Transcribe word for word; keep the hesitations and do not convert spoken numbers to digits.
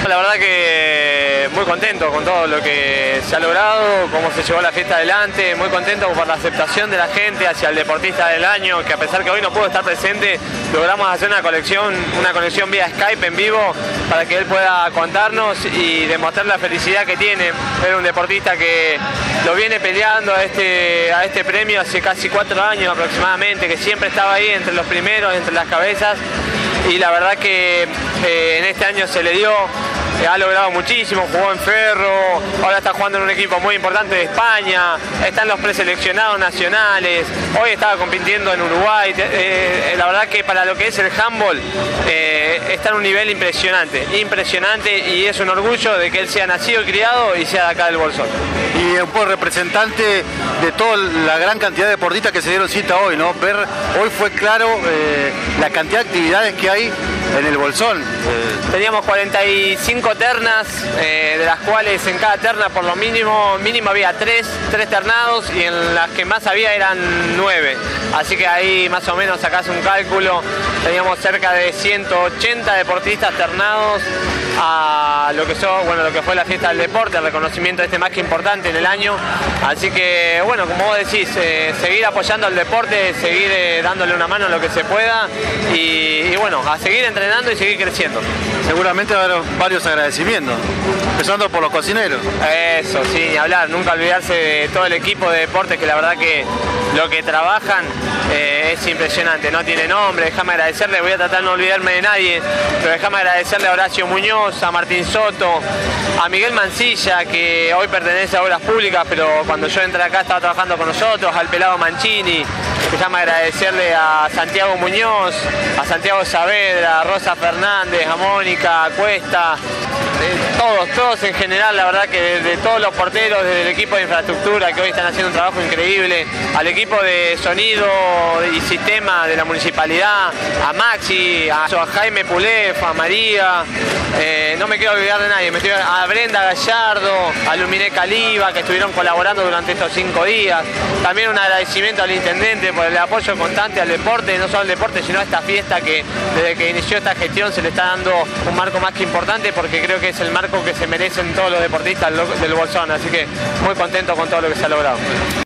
la verdad que muy contento con todo lo que se ha logrado, cómo se llevó la fiesta adelante, muy contento por la aceptación de la gente hacia el deportista del año, que a pesar que hoy no pudo estar presente, logramos hacer una conexión, una conexión vía Skype en vivo para que él pueda contarnos y demostrar la felicidad que tiene. Era un deportista que lo viene peleando a este, a este premio hace casi cuatro años aproximadamente, que siempre estaba ahí entre los primeros, entre las cabezas, y la verdad que eh, en este año se le dio, eh, ha logrado muchísimo, jugó en Ferro, ahora está jugando en un equipo muy importante de España, están los preseleccionados nacionales, hoy estaba compitiendo en Uruguay, eh, la verdad que para lo que es el handball eh, está en un nivel impresionante, impresionante, y es un orgullo de que él sea nacido y criado y sea de acá del Bolsón. Y un poco representante de toda la gran cantidad de deportistas que se dieron cita hoy, ¿no? Ver, hoy fue claro eh, la cantidad de actividades que hay en el Bolsón. Eh, Teníamos cuarenta y cinco ternas, eh, de las cuales en cada terna por lo mínimo, mínimo había tres, tres ternados, y en las que más había eran nueve. Así que ahí más o menos sacás un cálculo, teníamos cerca de ciento ochenta deportistas ternados a lo que, son, bueno, lo que fue la fiesta del deporte, el reconocimiento este más que importante en el año. Así que bueno, como vos decís, eh, seguir apoyando al deporte, seguir eh, dándole una mano a lo que se pueda, y, y bueno, a seguir entrenando y seguir creciendo. Seguramente va a haber varios agradecimientos, empezando por los cocineros. Eso, sí, ni hablar, nunca olvidarse de todo el equipo de deportes, que la verdad que lo que trabajan eh, es impresionante, no tiene nombre. Déjame agradecerle, voy a tratar de no olvidarme de nadie, pero déjame agradecerle a Horacio Muñoz, a Martín Soto, a Miguel Mancilla, que hoy pertenece a Obras Públicas, pero cuando yo entré acá estaba trabajando con nosotros, al Pelado Mancini. Déjame agradecerle a Santiago Muñoz, a Santiago Saavedra, a Rosa Fernández, a Mónica, a Cuesta, eh, todos, todos en general, la verdad que de, de todos los porteros, desde el equipo de infraestructura, que hoy están haciendo un trabajo increíble, al equipo de sonido y sistema de la municipalidad, a Maxi, a, a Jaime Pulef, a María, eh, no me quiero olvidar de nadie, me estoy, a Brenda Gallardo, a Luminé Caliba, que estuvieron colaborando durante estos cinco días. También un agradecimiento al intendente por el apoyo constante al deporte, no solo al deporte, sino a esta fiesta que desde que inició esta gestión se le está dando un marco más que importante, porque creo que es el marco que se merecen todos los deportistas del Bolsón, así que muy contento con todo lo que se ha logrado.